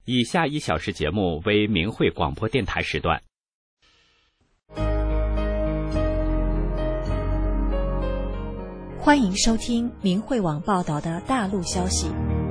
以下1小时节目为明慧广播电台时段。 欢迎收听明慧网报道的大陆消息。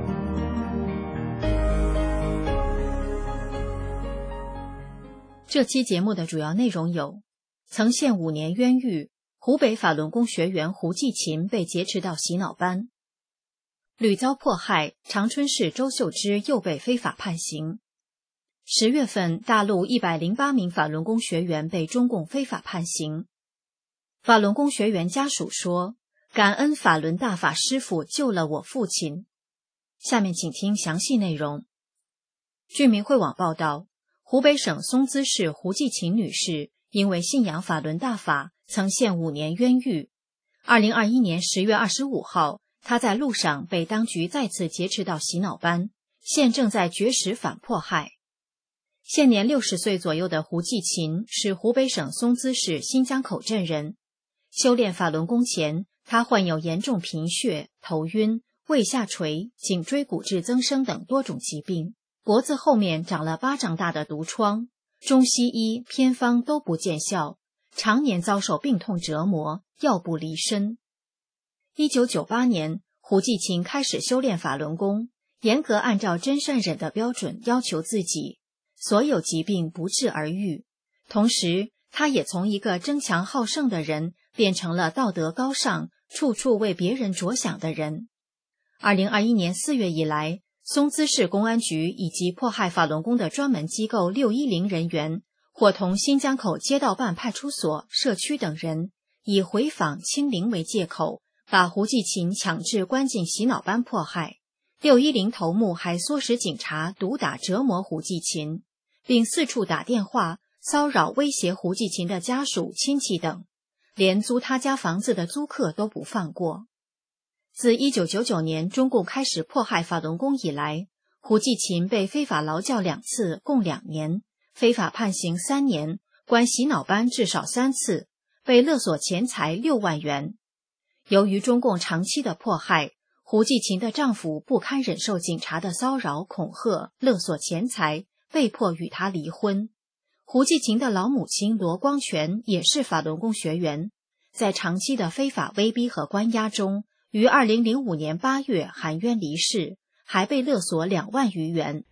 这期节目的主要内容有：曾陷5年冤狱，湖北法轮功学员胡继勤被劫持到洗脑班；屡遭迫害，长春市周秀芝又被非法判刑。10月份，大陆108名法轮功学员被中共非法判刑。法轮功学员家属说，感恩法轮大法师父救了我父亲。下面请听详细内容。据明慧网报道，湖北省松滋市胡继勤女士因为信仰法轮大法，曾陷5年冤狱。2021年10月25号，她在路上被当局再次劫持到洗脑班，现正在绝食反迫害。现年60岁左右的胡继勤是湖北省松滋市新江口镇人。修炼法轮功前，他患有严重贫血、头晕、胃下垂、颈椎骨质增生等多种疾病，脖子后面长了巴掌大的毒疮，中西医偏方都不见效，常年遭受病痛折磨，药不离身。1998年，胡继勤开始修炼法轮功，严格按照真善忍的标准要求自己，所有疾病不治而愈。同时，他也从一个争强好胜的人变成了道德高尚、处处为别人着想的人。2021年4月以来，松滋市公安局以及迫害法轮功的专门机构610人员，伙同新江口街道办派出所、社区等人，以回访清零为借口，把胡继勤强制关进洗脑班迫害。610头目还唆使警察毒打折磨胡继勤，并四处打电话骚扰威胁胡继勤的家属、亲戚等，连租他家房子的租客都不放过。自1999年中共开始迫害法轮功以来，胡继勤被非法劳教2次，共2年，非法判刑3年，关洗脑班至少3次，被勒索钱财6万元。由于中共长期的迫害，胡继勤的丈夫不堪忍受警察的骚扰、恐吓、勒索钱财，被迫与他离婚。胡继勤的老母亲罗光全也是法轮功学员，在长期的非法威逼和关押中，于2005年8月含冤离世，还被勒索2万余元。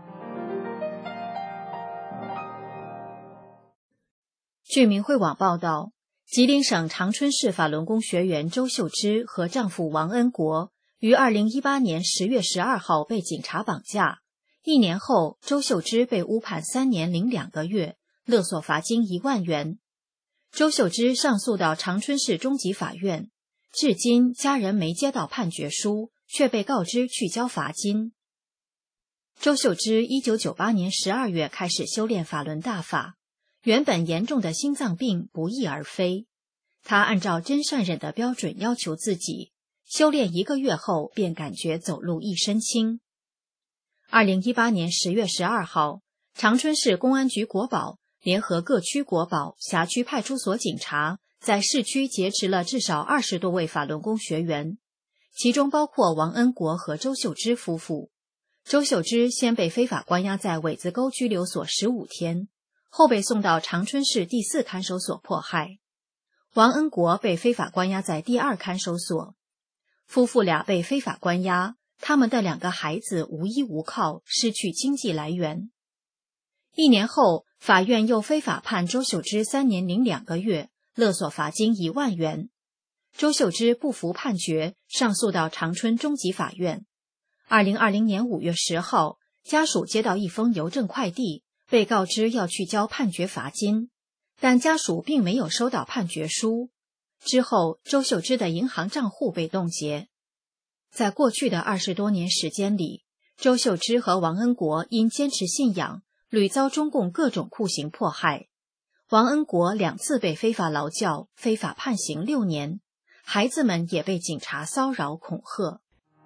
据明慧网报道，吉林省长春市法轮功学员周秀芝和丈夫王恩国于2018年10月12号被警察绑架。1年后，周秀芝被误判3年零2个月，勒索罚金1万元。周秀芝上诉到长春市中级法院，至今家人没接到判决书，却被告知去交罚金。周秀芝1998年12月开始修炼法轮大法，原本严重的心脏病不翼而飞。她按照真善忍的标准要求自己，修炼1个月后便感觉走路一身轻。2018年10月12号，长春市公安局国保联合各区国保、辖区派出所警察在市区劫持了至少20多位法轮功学员，其中包括王恩国和周秀芝夫妇。周秀芝先被非法关押在苇子沟拘留所15天，后被送到长春市第4看守所迫害。王恩国被非法关押在第2看守所。夫妇俩被非法关押，他们的2个孩子无依无靠，失去经济来源。1年后，法院又非法判周秀芝3年零2个月，勒索罚金1万元。周秀芝不服判决，上诉到长春中级法院。2020年5月10号，家属接到一封邮政快递，被告知要去交判决罚金，但家属并没有收到判决书。之后，周秀芝的银行账户被冻结。在过去的20多年时间里，周秀芝和王恩国因坚持信仰，屡遭中共各种酷刑迫害。王恩国2次被非法劳教，非法判刑6年，孩子们也被警察骚扰恐吓。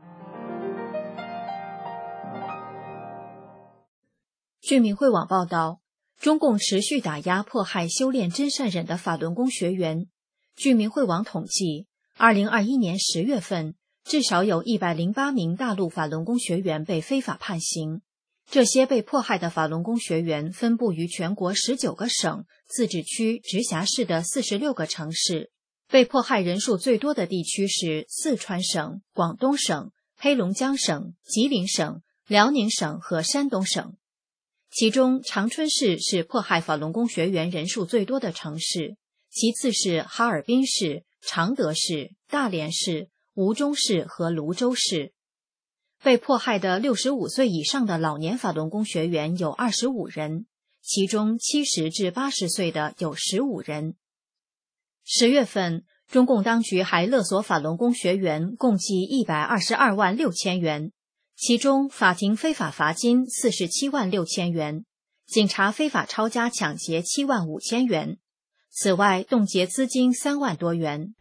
据明慧网报道，中共持续打压迫害修炼真善忍的法轮功学员。据明慧网统计，2021年10月份，至少有108名大陆法轮功学员被非法判刑。 这些被迫害的法轮功学员分布于全国19个省、自治区、直辖市的46个城市。被迫害人数最多的地区是四川省、广东省、黑龙江省、吉林省、辽宁省和山东省。其中长春市是迫害法轮功学员人数最多的城市，其次是哈尔滨市、常德市、大连市、吴忠市和泸州市。被迫害的65岁以上的老年法轮功学员有25人，其中70至80岁的有15人。10月份，中共当局还勒索法轮功学员共计122万6千元，其中法庭非法罚金47万6千元，警察非法抄家抢劫7万5千元，此外冻结资金3万多元。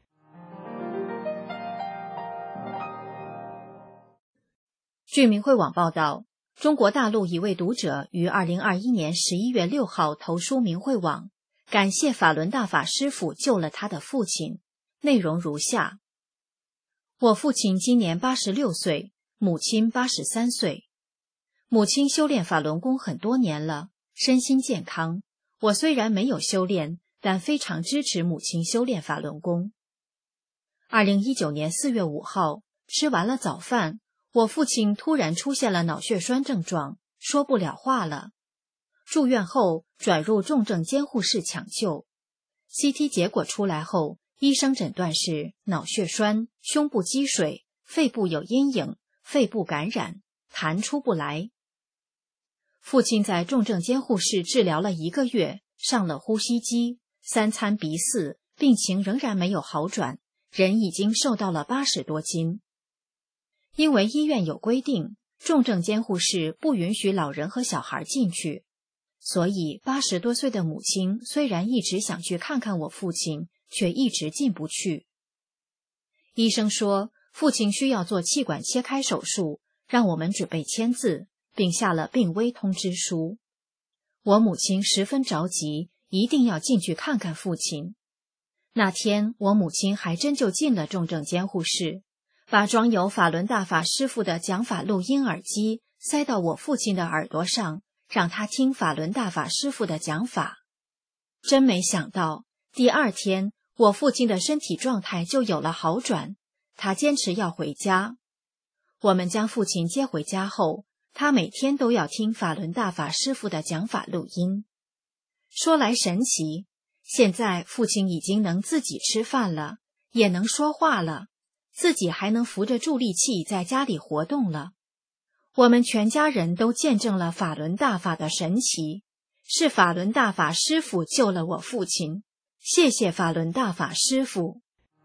据明慧网报道，中国大陆一位读者于2021年11月6号投书明慧网，感谢法轮大法师父救了他的父亲，内容如下：我父亲今年86岁，母亲83岁。母亲修炼法轮功很多年了，身心健康。我虽然没有修炼，但非常支持母亲修炼法轮功。2019年4月5号，吃完了早饭，我父亲突然出现了脑血栓症状，说不了话了。住院后转入重症监护室抢救。CT 结果出来后，医生诊断是脑血栓、胸部积水、肺部有阴影、肺部感染，痰出不来。父亲在重症监护室治疗了1个月，上了呼吸机，3餐鼻饲，病情仍然没有好转，人已经瘦到了80多斤。因为医院有规定，重症监护室不允许老人和小孩进去，所以80多岁的母亲虽然一直想去看看我父亲，却一直进不去。医生说父亲需要做气管切开手术，让我们准备签字，并下了病危通知书。我母亲十分着急，一定要进去看看父亲。那天我母亲还真就进了重症监护室，把装有法轮大法师父的讲法录音耳机塞到我父亲的耳朵上，让他听法轮大法师父的讲法。真没想到，第2天我父亲的身体状态就有了好转，他坚持要回家。我们将父亲接回家后，他每天都要听法轮大法师父的讲法录音。说来神奇，现在父亲已经能自己吃饭了，也能说话了，自己还能扶着助力器在家里活动了。我们全家人都见证了法轮大法的神奇，是法轮大法师父救了我父亲，谢谢法轮大法师父。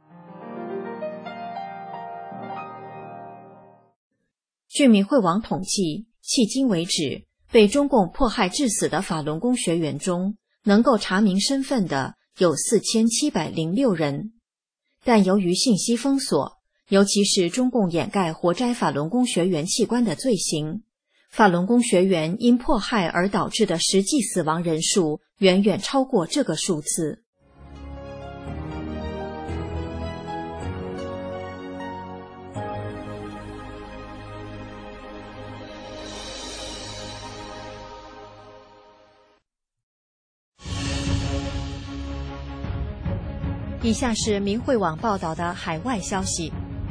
据明慧网统计，迄今为止，被中共迫害致死的法轮功学员中，能够查明身份的有4706人。但由于信息封锁，尤其是中共掩盖活摘法轮功学员器官的罪行，法轮功学员因迫害而导致的实际死亡人数远远超过这个数字。以下是明慧网报道的海外消息，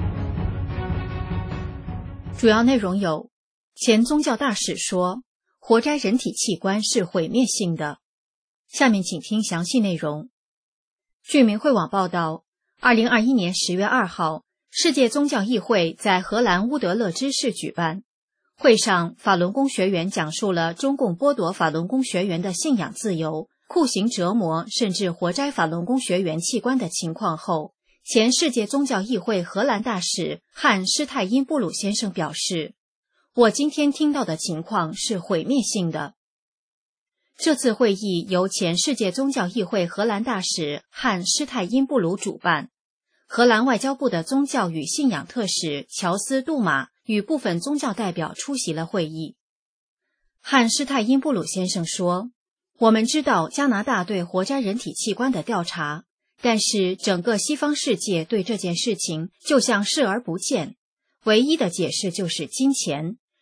主要内容有：前宗教大使说，活摘人体器官是毁灭性的。下面请听详细内容。据明慧网报道，2021年10月2号，世界宗教议会在荷兰乌德勒支市举办。会上，法轮功学员讲述了中共剥夺法轮功学员的信仰自由、酷刑折磨甚至活摘法轮功学员器官的情况后，前世界宗教议会荷兰大使汉施泰因布鲁先生表示，我今天听到的情况是毁灭性的。这次会议由前世界宗教议会荷兰大使汉施泰因布鲁主办，荷兰外交部的宗教与信仰特使乔斯·杜马与部分宗教代表出席了会议。汉施泰因布鲁先生说，我们知道加拿大对活摘人体器官的调查，但是整个西方世界对这件事情就像视而不见，唯一的解释就是金钱，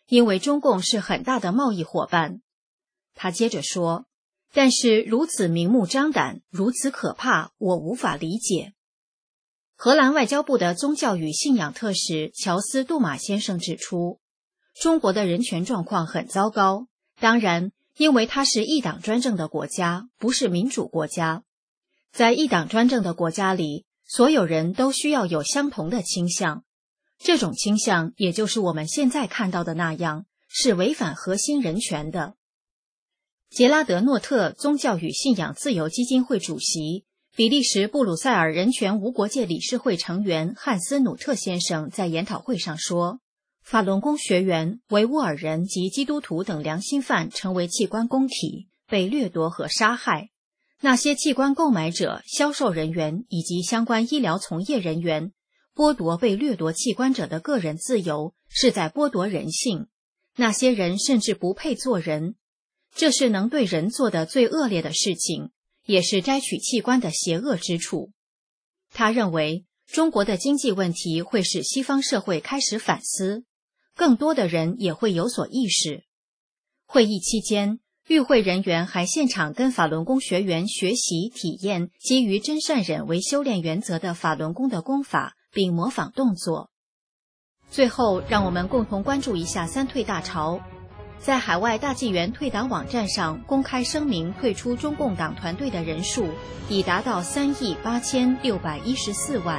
因为中共是很大的贸易伙伴。他接着说，但是如此明目张胆，如此可怕，我无法理解。荷兰外交部的宗教与信仰特使乔斯·杜马先生指出，中国的人权状况很糟糕，当然，因为它是一党专政的国家，不是民主国家。在一党专政的国家里，所有人都需要有相同的倾向，这种倾向也就是我们现在看到的那样，是违反核心人权的。杰拉德·诺特宗教与信仰自由基金会主席、比利时布鲁塞尔人权无国界理事会成员汉斯·努特先生在研讨会上说，法轮功学员、维吾尔人及基督徒等良心犯成为器官供体，被掠夺和杀害。那些器官购买者、销售人员以及相关医疗从业人员剥夺被掠夺器官者的个人自由，是在剥夺人性。那些人甚至不配做人，这是能对人做的最恶劣的事情，也是摘取器官的邪恶之处。他认为，中国的经济问题会使西方社会开始反思，更多的人也会有所意识。会议期间，与会人员还现场跟法轮功学员学习体验基于真善忍为修炼原则的法轮功的功法，并模仿动作。最后，让我们共同关注一下三退大潮。在海外大纪元退党网站上公开声明退出中共党团队的人数已达到3.8614亿。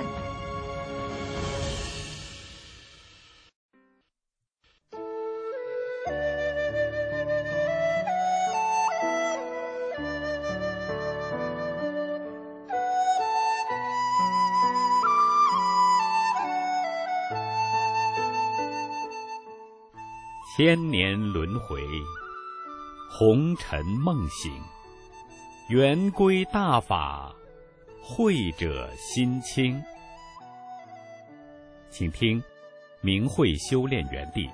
千年轮回，红尘梦醒，圆规大法，慧者心清。请听明慧修炼园地。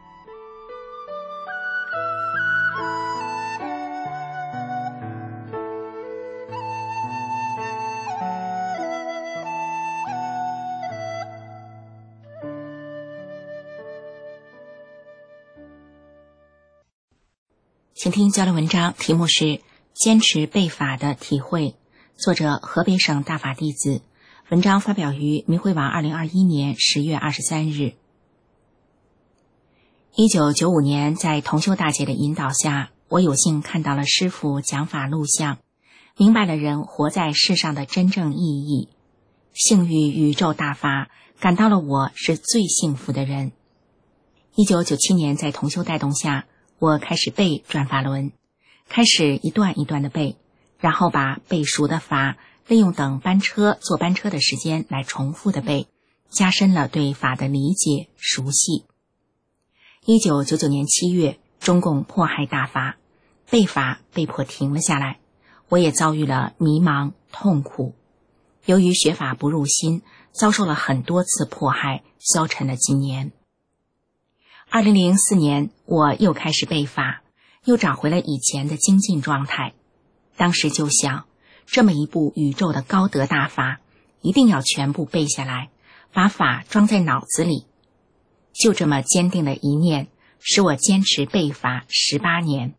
请听交流文章，题目是坚持背法的体会，作者河北省大法弟子，文章发表于明慧网2021年10月23日。1995年，在同修大姐的引导下，我有幸看到了师父讲法录像，明白了人活在世上的真正意义。幸遇宇宙大法，感到了我是最幸福的人。1997年，在同修带动下，我开始背转法轮，开始一段一段的背，然后把背熟的法利用等班车坐班车的时间来重复的背，加深了对法的理解熟悉。1999年7月，中共迫害大法，背法被迫停了下来，我也遭遇了迷茫痛苦。由于学法不入心，遭受了很多次迫害，消沉了几年。2004年，我又开始背法，又找回了以前的精进状态。当时就想，这么一部宇宙的高德大法，一定要全部背下来，把法装在脑子里。就这么坚定的一念，使我坚持背法18年。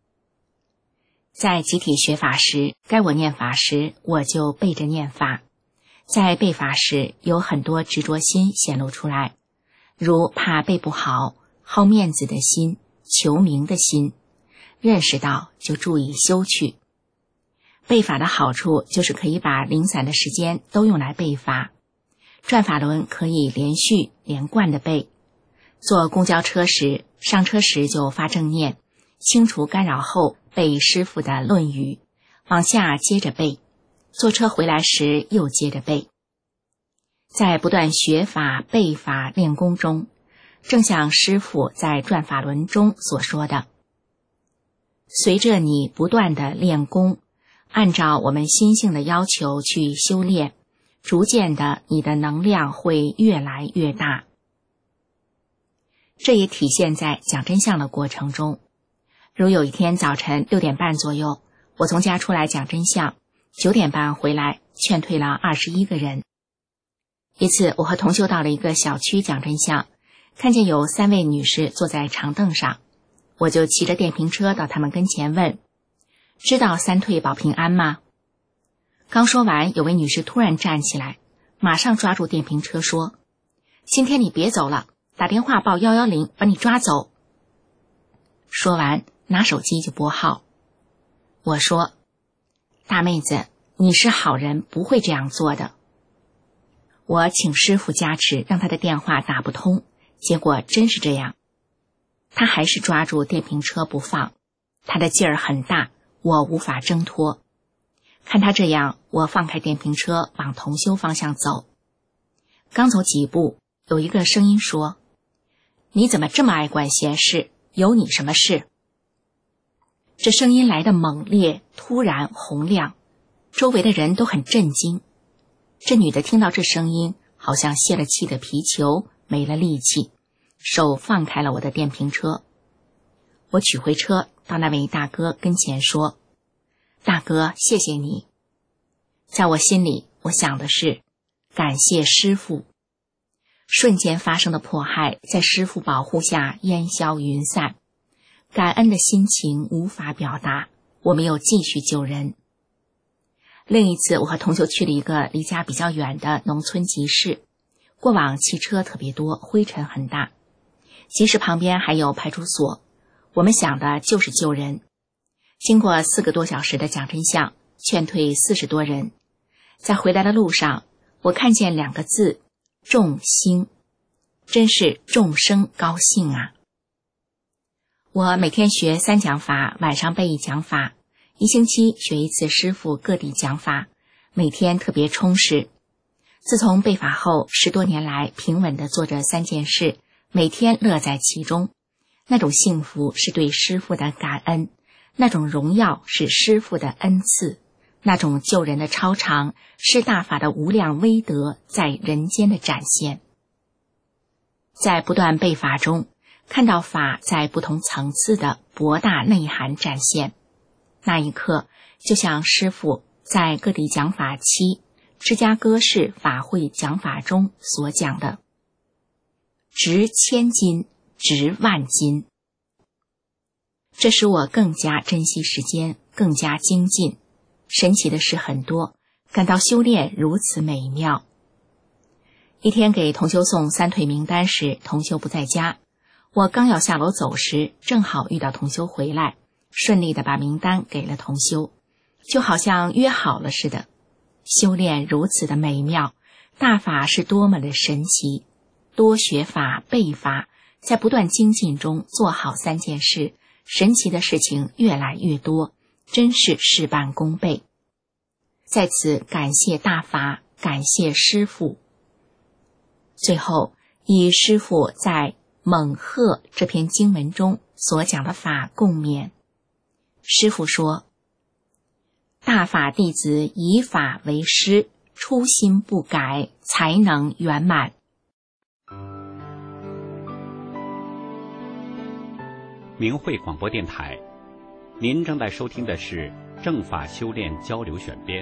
在集体学法时，该我念法时，我就背着念法。在背法时，有很多执着心显露出来，如怕背不好、好面子的心、求名的心，认识到就注意修去。背法的好处就是可以把零散的时间都用来背法，转法轮可以连续连贯的背。坐公交车时，上车时就发正念，清除干扰后背师父的论语，往下接着背，坐车回来时又接着背。在不断学法背法练功中，正像师父在转法轮中所说的，随着你不断的练功，按照我们心性的要求去修炼，逐渐的你的能量会越来越大。这也体现在讲真相的过程中。如有一天早晨6点半左右，我从家出来讲真相，9点半回来，劝退了21个人。一次我和同修到了一个小区讲真相， 看见有3位女士坐在长凳上，我就骑着电瓶车到她们跟前问：知道3退保平安吗？刚说完，有位女士突然站起来，马上抓住电瓶车说：今天你别走了，打电话报110，把你抓走。说完拿手机就拨号。我说：大妹子，你是好人，不会这样做的。我请师傅加持，让他的电话打不通，结果真是这样。他还是抓住电瓶车不放，他的劲儿很大，我无法挣脱。看他这样，我放开电瓶车往同修方向走。刚走几步，有一个声音说：你怎么这么爱管闲事？有你什么事？这声音来得猛烈，突然洪亮，周围的人都很震惊。这女的听到这声音，好像泄了气的皮球，没了力气，手放开了我的电瓶车。我取回车，到那位大哥跟前说：大哥，谢谢你。在我心里，我想的是感谢师父。瞬间发生的迫害，在师父保护下烟消云散，感恩的心情无法表达，我没有继续救人。另一次，我和同修去了一个离家比较远的农村集市，过往汽车特别多，灰尘很大。集市旁边还有派出所，我们想的就是救人。经过4个多小时的讲真相，劝退40多人。在回来的路上，我看见2个字：众兴，真是众生高兴啊！我每天学3讲法，晚上背1讲法，1星期学1次师父各地讲法，每天特别充实。自从背法后，10多年来平稳地做着3件事，每天乐在其中。那种幸福是对师父的感恩，那种荣耀是师父的恩赐，那种救人的超常是大法的无量威德在人间的展现。在不断背法中，看到法在不同层次的博大内涵展现，那一刻就像师父在各地讲法期芝加哥市法会讲法中所讲的：值1000金，值10000金。这使我更加珍惜时间，更加精进。神奇的事很多，感到修炼如此美妙。一天给同修送3退名单时，同修不在家，我刚要下楼走时，正好遇到同修回来，顺利地把名单给了同修，就好像约好了似的。修炼如此的美妙，大法是多么的神奇。多学法，背法，在不断精进中做好3件事，神奇的事情越来越多，真是事半功倍。在此感谢大法，感谢师父。最后以师父在猛鹤这篇经文中所讲的法共勉。师父说：大法弟子以法为师，初心不改，才能圆满。 明慧广播电台，您正在收听的是正法修炼交流选编。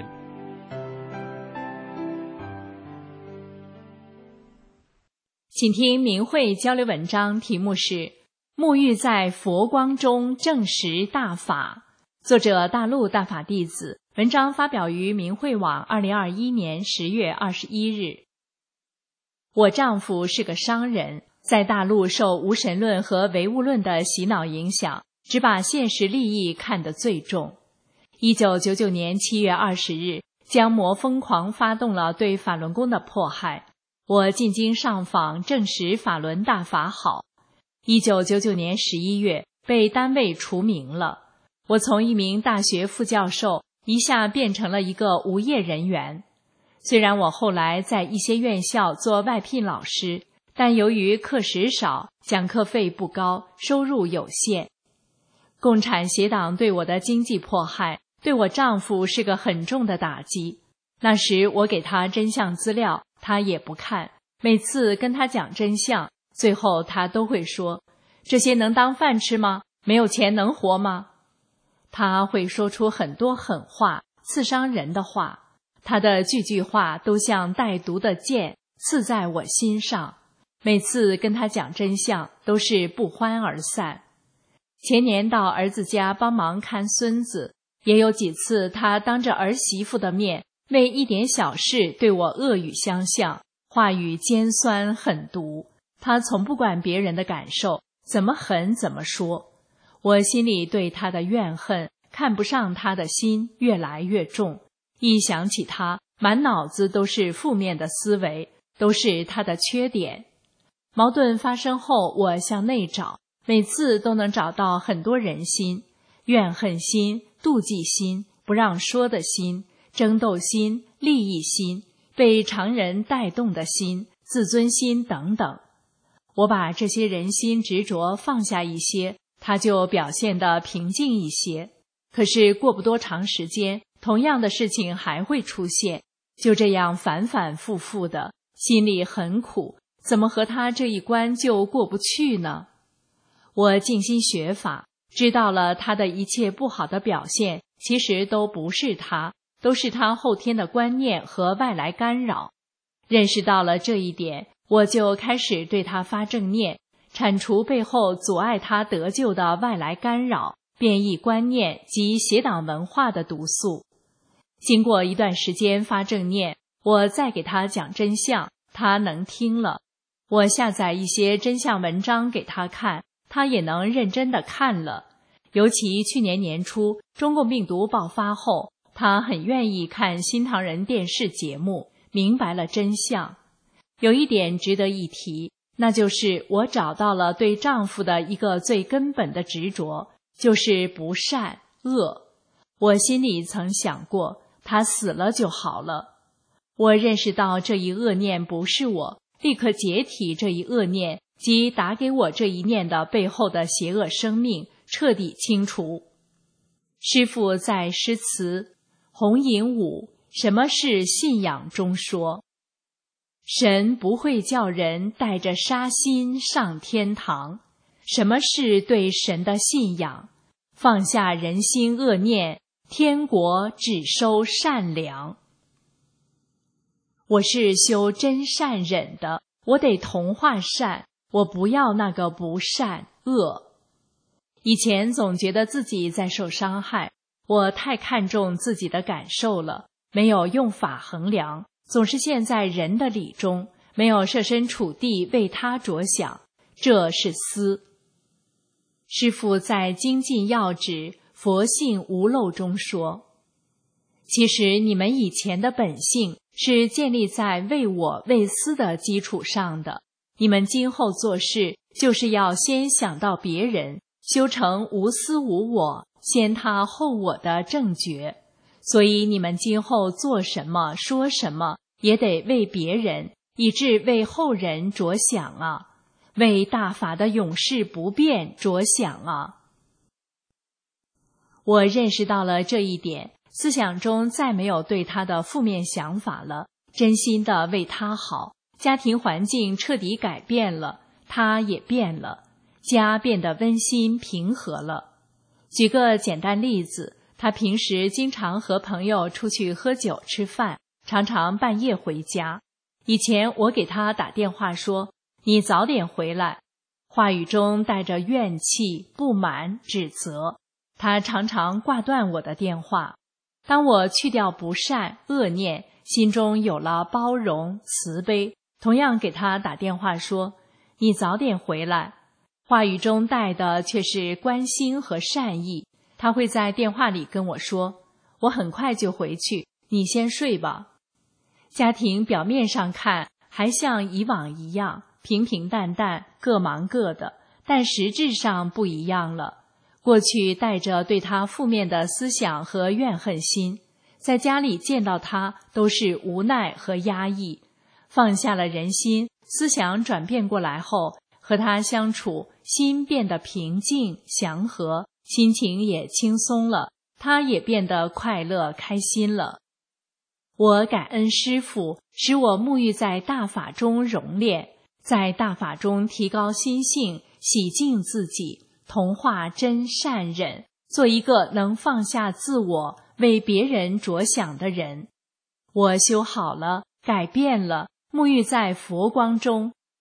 请听明慧交流文章，题目是沐浴在佛光中证实大法，作者大陆大法弟子，文章发表于明慧网2021年10月21日。我丈夫是个商人，在大陆受无神论和唯物论的洗脑影响，只把现实利益看得最重。1999年7月20日，江魔疯狂发动了对法轮功的迫害。我进京上访，证实法轮大法好。1999年11月，被单位除名了。我从一名大学副教授一下变成了一个无业人员。虽然我后来在一些院校做外聘老师，但由于课时少，讲课费不高，收入有限。共产协党对我的经济迫害，对我丈夫是个很重的打击。那时我给他真相资料，他也不看，每次跟他讲真相，最后他都会说：这些能当饭吃吗？没有钱能活吗？他会说出很多狠话，刺伤人的话，他的句句话都像带毒的剑，刺在我心上。 每次跟他讲真相都是不欢而散。前年到儿子家帮忙看孙子，也有几次他当着儿媳妇的面为一点小事对我恶语相向，话语尖酸狠毒，他从不管别人的感受，怎么狠怎么说。我心里对他的怨恨，看不上他的心越来越重，一想起他，满脑子都是负面的思维，都是他的缺点。矛盾发生后，我向内找，每次都能找到很多人心，怨恨心、妒忌心、不让说的心、争斗心、利益心、被常人带动的心、自尊心等等。我把这些人心执着放下一些，他就表现得平静一些。可是过不多长时间，同样的事情还会出现，就这样反反复复的，心里很苦，怎么和他这一关就过不去呢？我静心学法，知道了他的一切不好的表现，其实都不是他，都是他后天的观念和外来干扰。认识到了这一点，我就开始对他发正念，铲除背后阻碍他得救的外来干扰、变异观念及邪党文化的毒素。经过一段时间发正念，我再给他讲真相，他能听了。我下载一些真相文章给他看，他也能认真地看了。尤其去年年初中共病毒爆发后，他很愿意看新唐人电视节目，明白了真相。有一点值得一提，那就是我找到了对丈夫的一个最根本的执着，就是不善恶。我心里曾想过，他死了就好了。我认识到这一恶念不是我，立刻解体这一恶念及打给我这一念的背后的邪恶生命，彻底清除。师父在诗词红引五什么是信仰中说，神不会叫人带着杀心上天堂。什么是对神的信仰？放下人心恶念，天国只收善良。我是修真善忍的，我得同化善，我不要那个不善恶。以前总觉得自己在受伤害，我太看重自己的感受了，没有用法衡量，总是陷在人的理中，没有设身处地为他着想，这是私。师父在精进要旨佛性无漏中说，其实你们以前的本性是建立在为我为私的基础上的，你们今后做事就是要先想到别人，修成无私无我，先他后我的正觉。所以你们今后做什么说什么也得为别人，以致为后人着想啊，为大法的永世不变着想啊。我认识到了这一点，思想中再没有对他的负面想法了，真心的为他好，家庭环境彻底改变了，他也变了，家变得温馨平和了。举个简单例子，他平时经常和朋友出去喝酒吃饭，常常半夜回家。以前我给他打电话说，你早点回来，话语中带着怨气、不满、指责，他常常挂断我的电话。当我去掉不善恶念，心中有了包容慈悲，同样给他打电话说，你早点回来，话语中带的却是关心和善意。他会在电话里跟我说，我很快就回去，你先睡吧。家庭表面上看还像以往一样平平淡淡，各忙各的，但实质上不一样了。过去带着对他负面的思想和怨恨心，在家里见到他都是无奈和压抑。放下了人心，思想转变过来后，和他相处，心变得平静祥和，心情也轻松了，他也变得快乐开心了。我感恩师父，使我沐浴在大法中熔炼，在大法中提高心性，洗净自己，同化真善忍，做一个能放下自我，为别人着想的人。我修好了，改变了，沐浴在佛光中，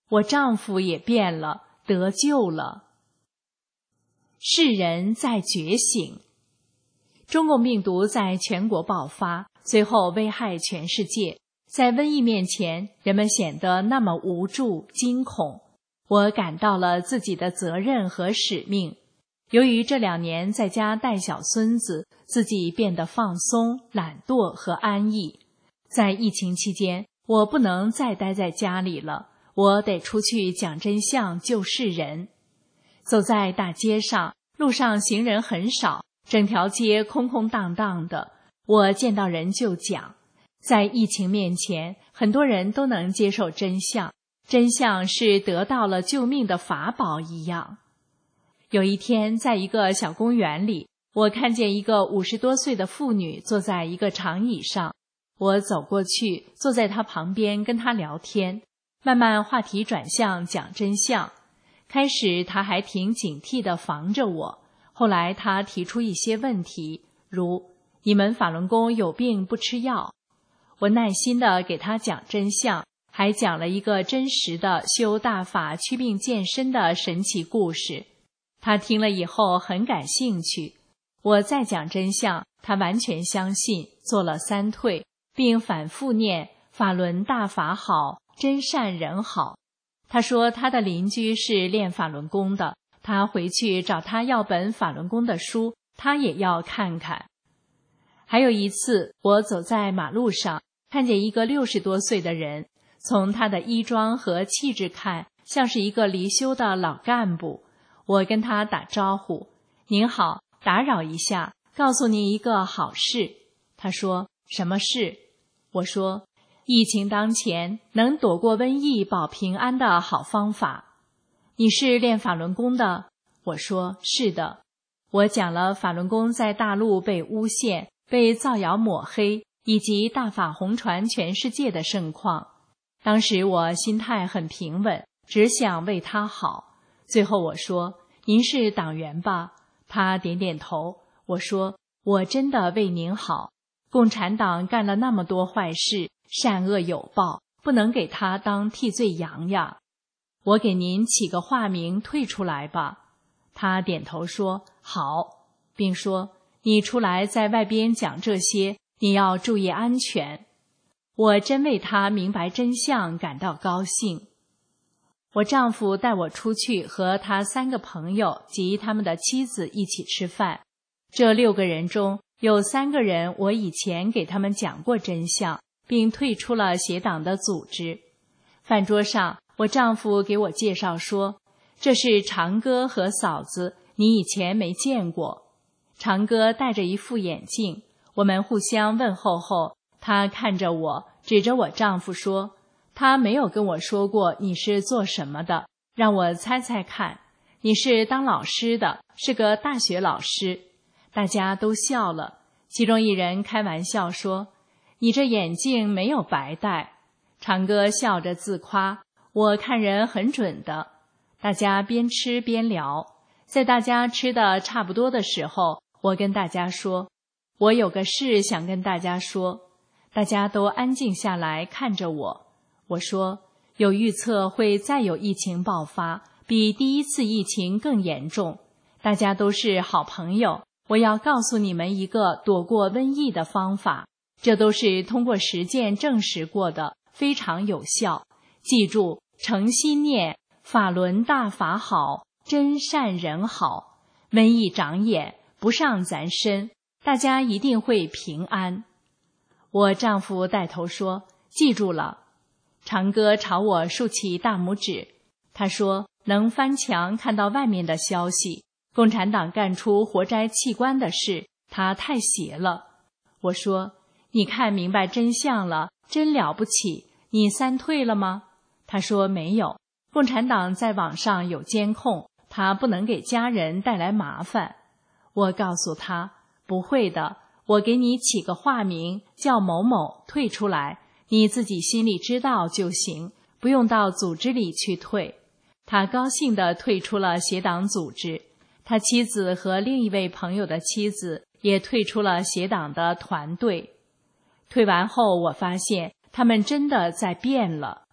我丈夫也变了，得救了。世人在觉醒。中共病毒在全国爆发，随后危害全世界。在瘟疫面前，人们显得那么无助、惊恐。我感到了自己的责任和使命。由于这2年在家带小孙子，自己变得放松、懒惰和安逸。在疫情期间，我不能再待在家里了，我得出去讲真相、救世人。走在大街上，路上行人很少，整条街空空荡荡的。我见到人就讲，在疫情面前，很多人都能接受真相，真相是得到了救命的法宝一样。有一天，在一个小公园里，我看见一个50多岁的妇女坐在一个长椅上，我走过去，坐在她旁边跟她聊天，慢慢话题转向讲真相。开始她还挺警惕地防着我，后来她提出一些问题，如你们法轮功有病不吃药。我耐心地给她讲真相，还讲了一个真实的修大法祛病健身的神奇故事。她听了以后很感兴趣，我再讲真相，她完全相信，做了3退，并反复念法轮大法好，真善人好。她说她的邻居是练法轮功的，她回去找他要本法轮功的书，她也要看看。还有一次，我走在马路上，看见一个60多岁的人，从他的衣装和气质看，像是一个离休的老干部。我跟他打招呼，您好，打扰一下，告诉您一个好事。他说，什么事？我说，疫情当前，能躲过瘟疫保平安的好方法。你是练法轮功的？我说，是的。我讲了法轮功在大陆被诬陷、被造谣抹黑，以及大法红传全世界的盛况。当时我心态很平稳，只想为他好。最后我说，您是党员吧？他点点头。我说，我真的为您好。共产党干了那么多坏事，善恶有报，不能给他当替罪羊呀。我给您起个化名退出来吧。他点头说好，并说，你出来在外边讲这些，你要注意安全。我真为他明白真相感到高兴。我丈夫带我出去和他3个朋友及他们的妻子一起吃饭。这6个人中有3个人我以前给他们讲过真相，并退出了邪党的组织。饭桌上，我丈夫给我介绍说，这是长哥和嫂子，你以前没见过。长哥戴着一副眼镜，我们互相问候后，他看着我，指着我丈夫说，他没有跟我说过你是做什么的，让我猜猜看，你是当老师的，是个大学老师。大家都笑了，其中一人开玩笑说，你这眼镜没有白戴。长哥笑着自夸，我看人很准的。大家边吃边聊，在大家吃的差不多的时候，我跟大家说，我有个事想跟大家说。大家都安静下来看着我。我说，有预测会再有疫情爆发，比第1次疫情更严重。大家都是好朋友，我要告诉你们一个躲过瘟疫的方法，这都是通过实践证实过的，非常有效。记住，诚心念法轮大法好，真善人好，瘟疫长眼不上咱身，大家一定会平安。我丈夫带头说，记住了。长哥朝我竖起大拇指，他说，能翻墙看到外面的消息，共产党干出活摘器官的事，他太邪了。我说，你看明白真相了，真了不起。你3退了吗？他说没有，共产党在网上有监控，他不能给家人带来麻烦。我告诉他，不会的，我给你起个化名叫某某，退出来，你自己心里知道就行，不用到组织里去退。他高兴地退出了邪党组织，他妻子和另一位朋友的妻子也退出了邪党的团队。退完后，我发现他们真的在变了。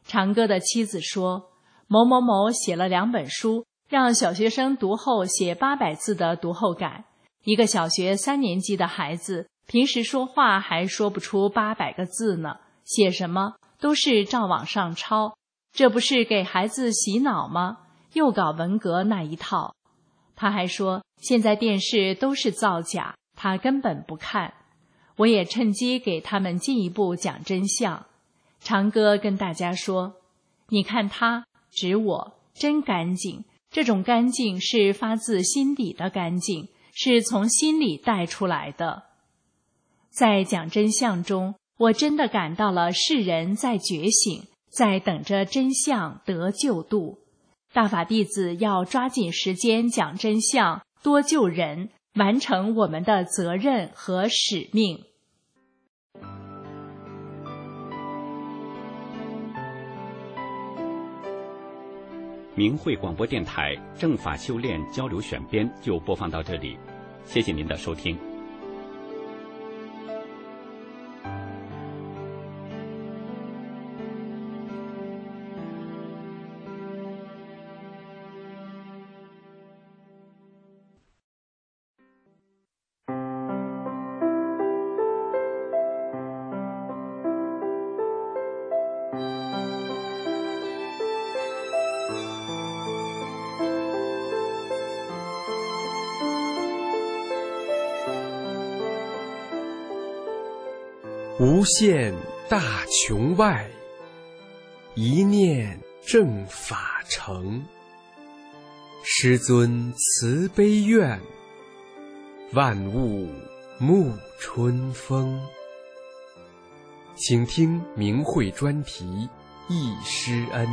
长哥的妻子说，某某某写了2本书，让小学生读后写800字的读后感。一个小学3年级的孩子，平时说话还说不出800个字呢，写什么都是照网上抄，这不是给孩子洗脑吗？又搞文革那一套。他还说，现在电视都是造假，他根本不看。我也趁机给他们进一步讲真相。长哥跟大家说，你看他，指我，真干净，这种干净是发自心底的干净，是从心里带出来的。在讲真相中，我真的感到了世人在觉醒，在等着真相得救度。大法弟子要抓紧时间讲真相，多救人，完成我们的责任和使命。 明慧广播电台正法修炼交流选编就播放到这里，谢谢您的收听。 无限大穹外，一念正法成。师尊慈悲愿，万物沐春风。请听明慧专题忆师恩。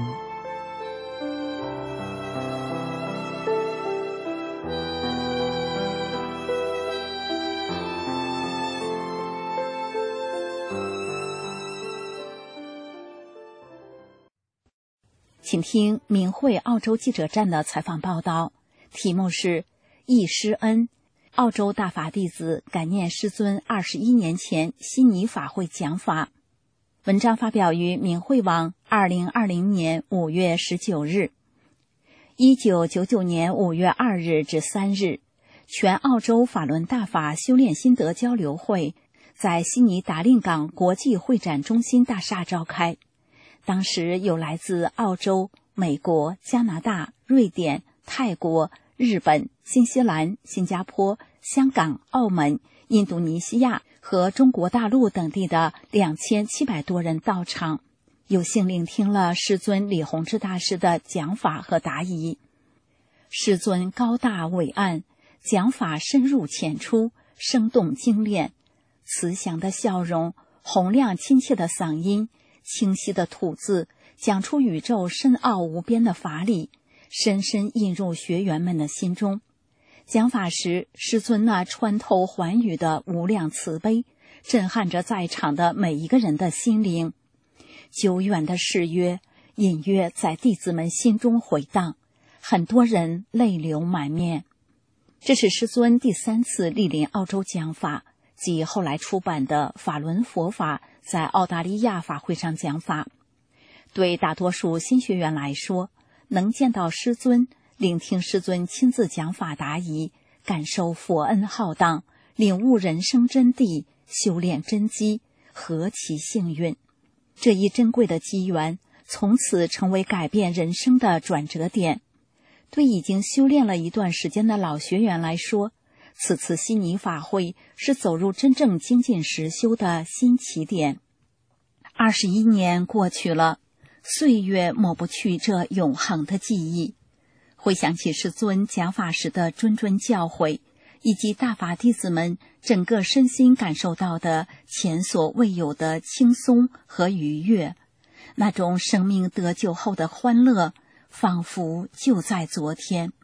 请听明慧澳洲记者站的采访报道，题目是忆师恩，澳洲大法弟子感念师尊21年前悉尼法会讲法。文章发表于明慧网2020年5月19日。1999年5月2日至3日，全澳洲法轮大法修炼心得交流会在悉尼达令港国际会展中心大厦召开。当时有来自澳洲、美国、加拿大、瑞典、泰国、日本、新西兰、新加坡、香港、澳门、印度尼西亚和中国大陆等地的2700多人到场，有幸聆听了师尊李洪志大师的讲法和答疑。师尊高大伟岸，讲法深入浅出，生动精炼，慈祥的笑容，洪亮亲切的嗓音，清晰的吐字，讲出宇宙深奥无边的法理，深深印入学员们的心中。讲法时，师尊那穿透寰宇的无量慈悲，震撼着在场的每一个人的心灵。久远的誓约隐约在弟子们心中回荡，很多人泪流满面。这是师尊第3次莅临澳洲讲法，即后来出版的《法轮佛法》在澳大利亚法会上讲法。对大多数新学员来说，能见到师尊，聆听师尊亲自讲法答疑，感受佛恩浩荡，领悟人生真谛，修炼真机，何其幸运！这一珍贵的机缘，从此成为改变人生的转折点。对已经修炼了一段时间的老学员来说，此次悉尼法会是走入真正精进实修的新起点。21年过去了，岁月抹不去这永恒的记忆。回想起师尊讲法时的谆谆教诲，以及大法弟子们整个身心感受到的前所未有的轻松和愉悦，那种生命得救后的欢乐，仿佛就在昨天。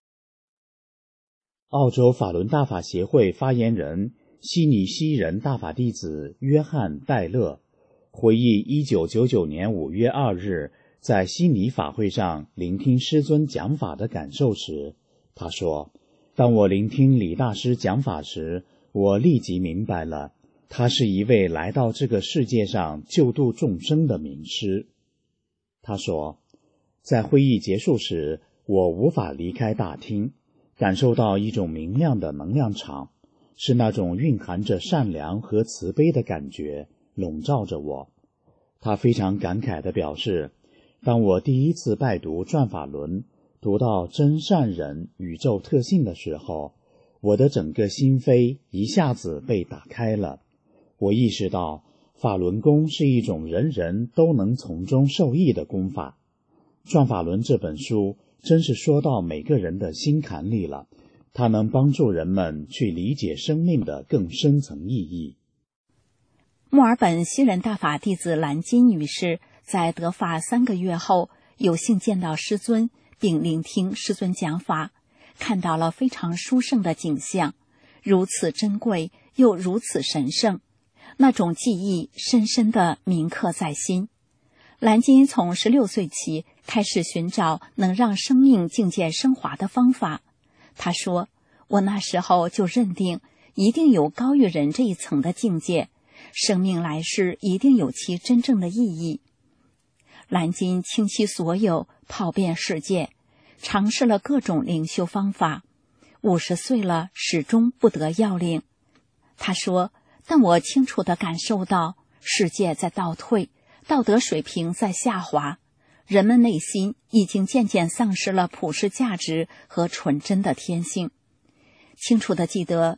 澳洲法轮大法协会发言人悉尼西人大法弟子约翰·戴勒回忆1999年5月2日在悉尼法会上聆听师尊讲法的感受时，他说：当我聆听李大师讲法时，我立即明白了，他是一位来到这个世界上救度众生的名师。 他说，在会议结束时，我无法离开大厅，感受到一种明亮的能量场，是那种蕴含着善良和慈悲的感觉笼罩着我。他非常感慨地表示，当我第一次拜读转法轮，读到真善忍宇宙特性的时候，我的整个心扉一下子被打开了。我意识到法轮功是一种人人都能从中受益的功法。转法轮这本书真是说到每个人的心坎里了，它能帮助人们去理解生命的更深层意义。 墨尔本西人大法弟子兰金女士在得法3个月后，有幸见到师尊，并聆听师尊讲法，看到了非常殊胜的景象，如此珍贵又如此神圣，那种记忆深深地铭刻在心。兰金从16岁起开始寻找能让生命境界升华的方法。她说，我那时候就认定一定有高于人这一层的境界，生命来世一定有其真正的意义。兰金倾其所有，跑遍世界，尝试了各种灵修方法，50岁了始终不得要领。他说，但我清楚地感受到世界在倒退，道德水平在下滑，人们内心已经渐渐丧失了普世价值和纯真的天性。清楚地记得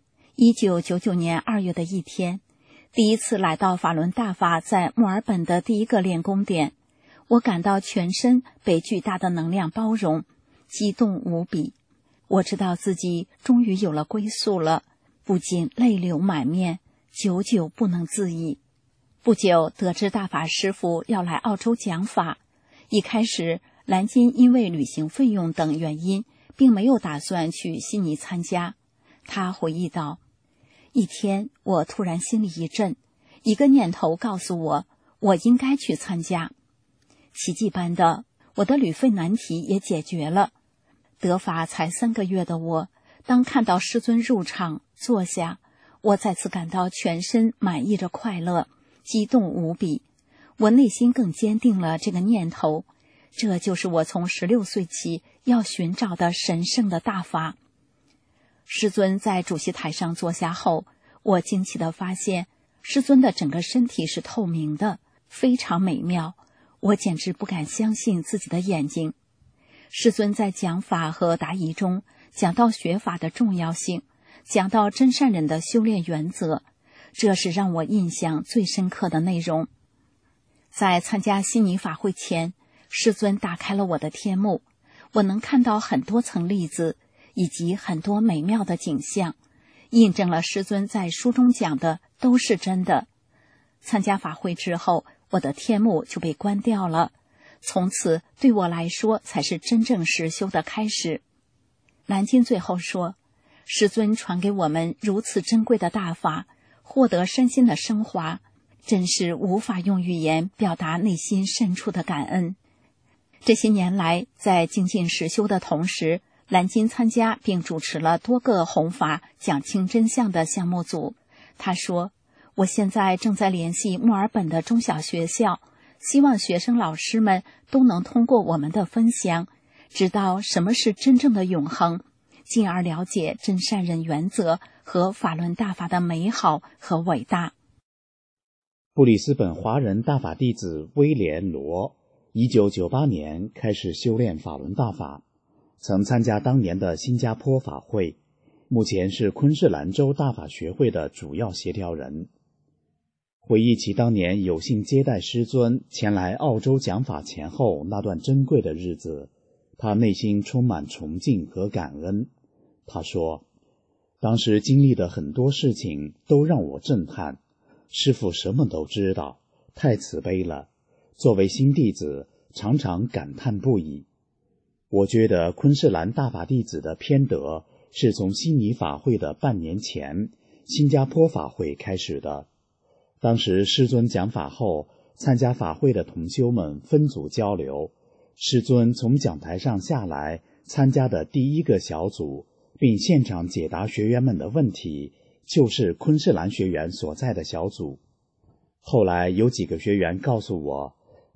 1999年2月的一天，第一次来到法轮大法在墨尔本的第一个练功点，我感到全身被巨大的能量包容，激动无比。我知道自己终于有了归宿了，不禁泪流满面，久久不能自已。不久得知大法师父要来澳洲讲法，一开始兰金因为旅行费用等原因，并没有打算去悉尼参加。他回忆道，一天我突然心里一震，一个念头告诉我，我应该去参加。奇迹般的，我的旅费难题也解决了。得法才3个月的我，当看到师尊入场坐下，我再次感到全身满溢着快乐，激动无比。我内心更坚定了这个念头，这就是我从16岁起要寻找的神圣的大法。师尊在主席台上坐下后，我惊奇地发现师尊的整个身体是透明的，非常美妙，我简直不敢相信自己的眼睛。师尊在讲法和答疑中讲到学法的重要性，讲到真善忍的修炼原则，这是让我印象最深刻的内容。在参加悉尼法会前，师尊打开了我的天目，我能看到很多层粒子以及很多美妙的景象，印证了师尊在书中讲的都是真的。参加法会之后，我的天目就被关掉了，从此对我来说才是真正实修的开始。兰金最后说，师尊传给我们如此珍贵的大法，获得身心的升华，真是无法用语言表达内心深处的感恩。这些年来，在精进实修的同时，兰金参加并主持了多个弘法讲清真相的项目组。他说，我现在正在联系墨尔本的中小学校，希望学生老师们都能通过我们的分享，知道什么是真正的永恒，进而了解真善忍原则和法轮大法的美好和伟大。 布里斯本华人大法弟子威廉·罗1998年开始修炼法轮大法，曾参加当年的新加坡法会，目前是昆士兰州大法学会的主要协调人。回忆起当年有幸接待师尊前来澳洲讲法前后那段珍贵的日子，他内心充满崇敬和感恩。他说，当时经历的很多事情都让我震撼，师父什么都知道，太慈悲了。作为新弟子，常常感叹不已。我觉得昆士兰大法弟子的偏德是从悉尼法会的半年前新加坡法会开始的。当时师尊讲法后，参加法会的同修们分组交流，师尊从讲台上下来参加的第一个小组，并现场解答学员们的问题，就是昆士兰学员所在的小组。后来有几个学员告诉我，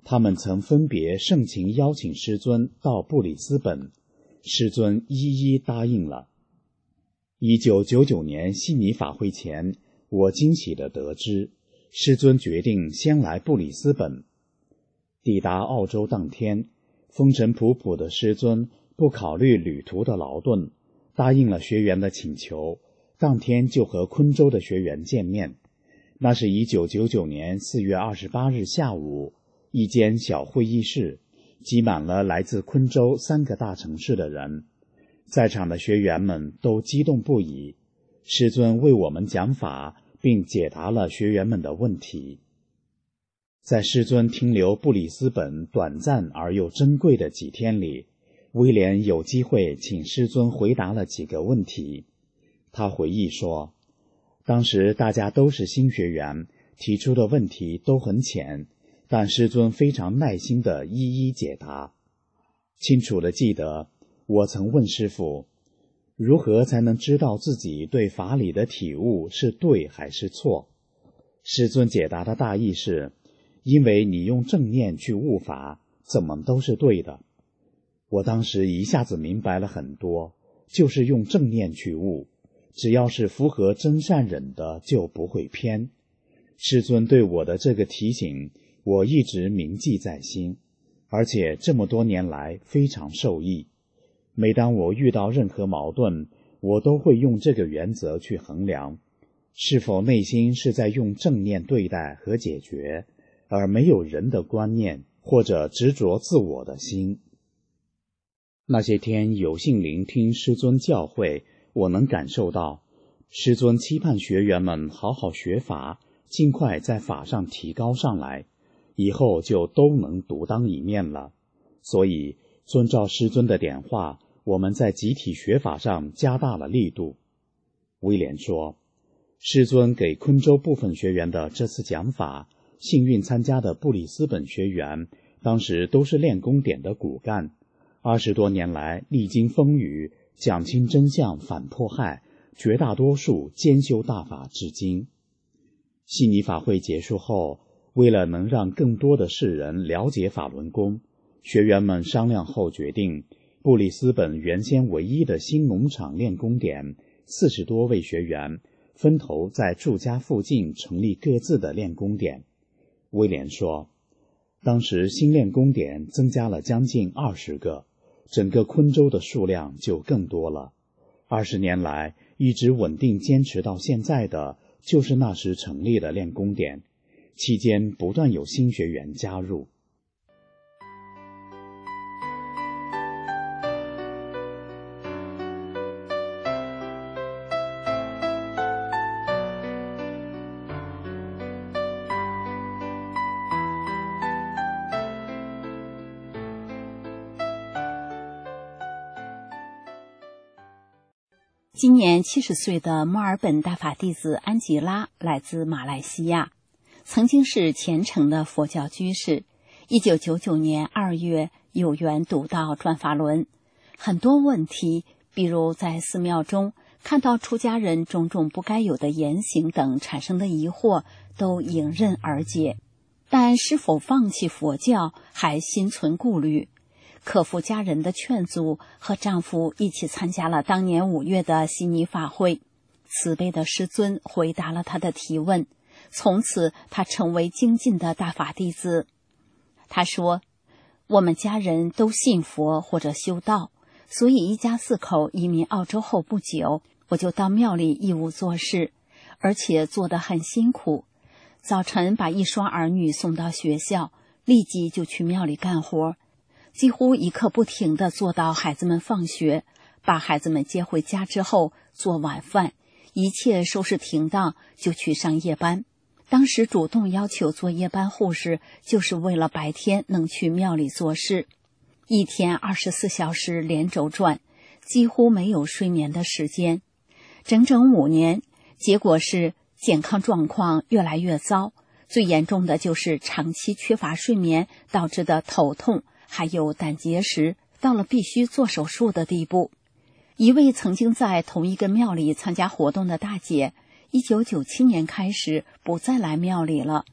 他们曾分别盛情邀请师尊到布里斯本，师尊一一答应了。1999年悉尼法会前，我惊喜地得知，师尊决定先来布里斯本。抵达澳洲当天，风尘仆仆的师尊不考虑旅途的劳顿，答应了学员的请求，当天就和昆州的学员见面。那是1999年4月28日下午，一间小会议室挤满了来自昆州3个大城市的人，在场的学员们都激动不已。师尊为我们讲法，并解答了学员们的问题。在师尊停留布里斯本短暂而又珍贵的几天里，威廉有机会请师尊回答了几个问题。他回忆说，当时大家都是新学员，提出的问题都很浅，但师尊非常耐心地一一解答。清楚地记得，我曾问师父，如何才能知道自己对法理的体悟是对还是错？师尊解答的大意是，因为你用正念去悟法，怎么都是对的。我当时一下子明白了很多，就是用正念去悟，只要是符合真善忍的就不会偏。师尊对我的这个提醒，我一直铭记在心，而且这么多年来非常受益。每当我遇到任何矛盾，我都会用这个原则去衡量，是否内心是在用正念对待和解决，而没有人的观念或者执着自我的心。那些天有幸聆听师尊教诲，我能感受到师尊期盼学员们好好学法，尽快在法上提高上来，以后就都能独当一面了。所以遵照师尊的点化，我们在集体学法上加大了力度。威廉说，师尊给昆州部分学员的这次讲法，幸运参加的布里斯本学员当时都是练功点的骨干，20多年来历经风雨，讲清真相，反迫害，绝大多数兼修大法至今。悉尼法会结束后，为了能让更多的世人了解法轮功，学员们商量后决定，布里斯本原先唯一的新农场练功点40多位学员分头在住家附近成立各自的练功点。威廉说，当时新练功点增加了将近20个，整个昆州的数量就更多了。20年来一直稳定坚持到现在的，就是那时成立的练功点，期间不断有新学员加入。 今年70岁的墨尔本大法弟子安吉拉来自马来西亚，曾经是虔诚的佛教居士。1999年2月有缘读到转法轮，很多问题，比如在寺庙中看到出家人种种不该有的言行等产生的疑惑，都迎刃而解。但是否放弃佛教还心存顾虑。克服家人的劝阻，和丈夫一起参加了当年5月的悉尼法会。慈悲的师尊回答了他的提问，从此他成为精进的大法弟子。他说，我们家人都信佛或者修道，所以一家4口移民澳洲后不久，我就到庙里义务做事，而且做得很辛苦。早晨把1双儿女送到学校，立即就去庙里干活，几乎一刻不停地做到孩子们放学，把孩子们接回家之后做晚饭，一切收拾停当就去上夜班。当时主动要求做夜班护士，就是为了白天能去庙里做事。一天24小时连轴转，几乎没有睡眠的时间。整整5年，结果是健康状况越来越糟，最严重的就是长期缺乏睡眠导致的头痛，还有胆结石，到了必须做手术的地步。一位曾经在同一个庙里参加活动的大姐，1997年开始不再来庙里了。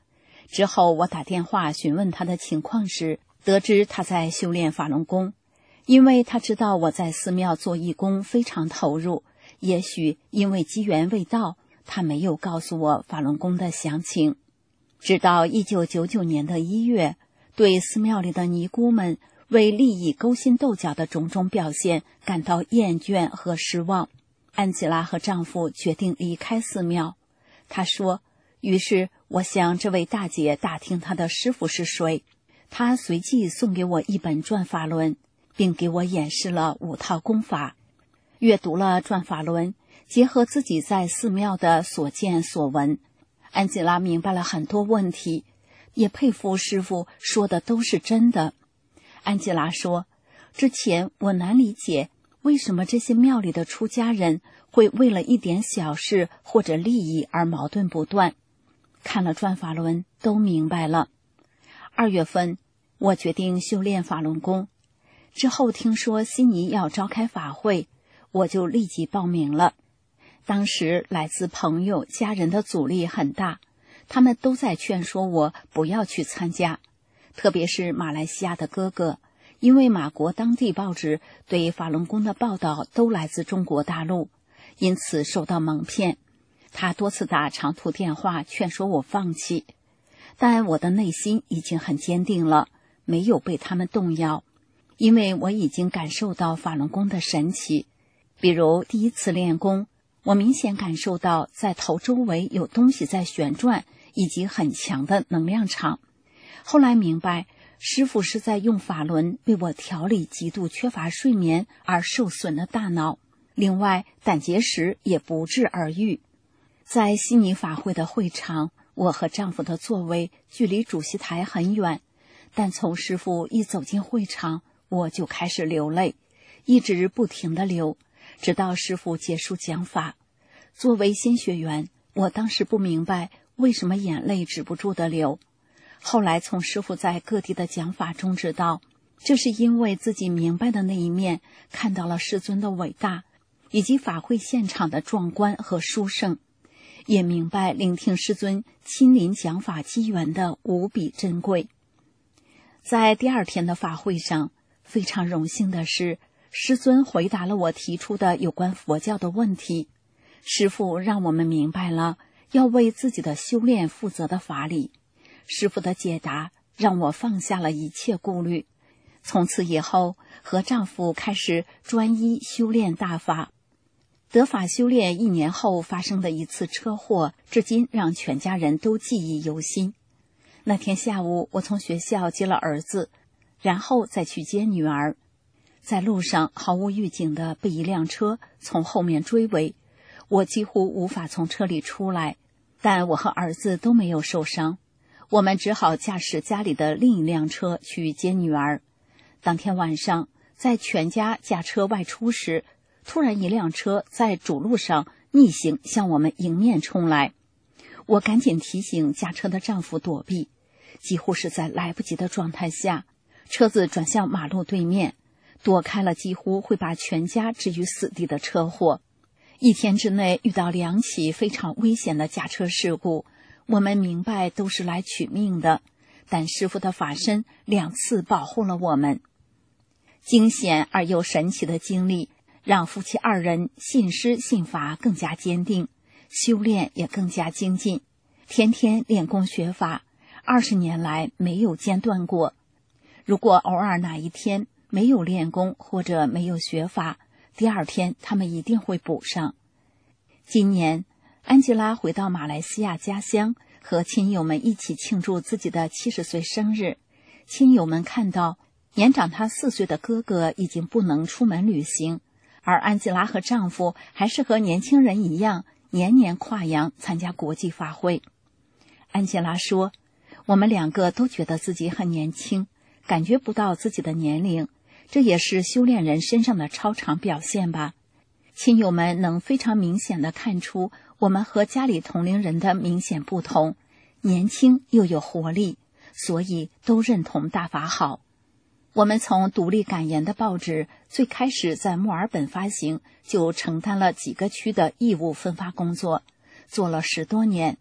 之后我打电话询问他的情况时，得知他在修炼法轮功。因为他知道我在寺庙做义工非常投入，也许因为机缘未到，他没有告诉我法轮功的详情。直到1999年的1月，对寺庙里的尼姑们为利益勾心斗角的种种表现感到厌倦和失望，安吉拉和丈夫决定离开寺庙。她说，于是我向这位大姐打听她的师父是谁，她随即送给我一本转法轮，并给我演示了5套功法。阅读了转法轮，结合自己在寺庙的所见所闻，安吉拉明白了很多问题，也佩服师父说的都是真的。安吉拉说，之前我难理解为什么这些庙里的出家人会为了一点小事或者利益而矛盾不断，看了转法轮都明白了。2月份我决定修炼法轮功，之后听说悉尼要召开法会，我就立即报名了。当时来自朋友家人的阻力很大，他们都在劝说我不要去参加，特别是马来西亚的哥哥，因为马国当地报纸对法轮功的报道都来自中国大陆，因此受到蒙骗。他多次打长途电话劝说我放弃，但我的内心已经很坚定了，没有被他们动摇，因为我已经感受到法轮功的神奇。比如第一次练功，我明显感受到在头周围有东西在旋转，以及很强的能量场。后来明白，师父是在用法轮为我调理极度缺乏睡眠而受损的大脑，另外胆结石也不治而愈。在悉尼法会的会场，我和丈夫的座位距离主席台很远，但从师父一走进会场，我就开始流泪，一直不停地流，直到师父结束讲法。作为新学员，我当时不明白为什么眼泪止不住地流。后来从师父在各地的讲法中知道，这是因为自己明白的那一面看到了师尊的伟大，以及法会现场的壮观和殊胜，也明白聆听师尊亲临讲法机缘的无比珍贵。在第2天的法会上，非常荣幸的是，师尊回答了我提出的有关佛教的问题。师父让我们明白了要为自己的修炼负责的法理。师父的解答让我放下了一切顾虑，从此以后和丈夫开始专一修炼大法。得法修炼1年后发生的一次车祸，至今让全家人都记忆犹新。那天下午，我从学校接了儿子，然后再去接女儿。在路上毫无预警的被一辆车从后面追尾，我几乎无法从车里出来，但我和儿子都没有受伤。我们只好驾驶家里的另一辆车去接女儿。当天晚上，在全家驾车外出时，突然一辆车在主路上逆行向我们迎面冲来。我赶紧提醒驾车的丈夫躲避，几乎是在来不及的状态下，车子转向马路对面，躲开了几乎会把全家置于死地的车祸。1天之内遇到2起非常危险的驾车事故，我们明白都是来取命的，但师父的法身2次保护了我们。惊险而又神奇的经历让夫妻2人信师信法更加坚定，修炼也更加精进，天天练功学法，20年来没有间断过。如果偶尔哪一天没有练功或者没有学法，第2天他们一定会补上。今年安吉拉回到马来西亚家乡，和亲友们一起庆祝自己的70岁生日。亲友们看到年长她4岁的哥哥已经不能出门旅行，而安吉拉和丈夫还是和年轻人一样，年年跨洋参加国际法会。安吉拉说，我们2个都觉得自己很年轻，感觉不到自己的年龄，这也是修炼人身上的超常表现吧。亲友们能非常明显地看出我们和家里同龄人的明显不同，年轻又有活力，所以都认同大法好。我们从独立感言的报纸最开始在墨尔本发行，就承担了几个区的义务分发工作，做了10多年。